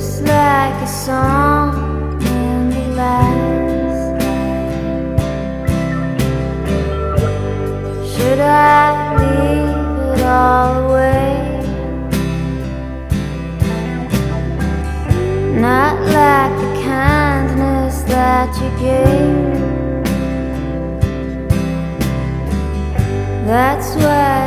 just like a song in the glass. Should I leave it all away? Not like the kindness that you gave. That's why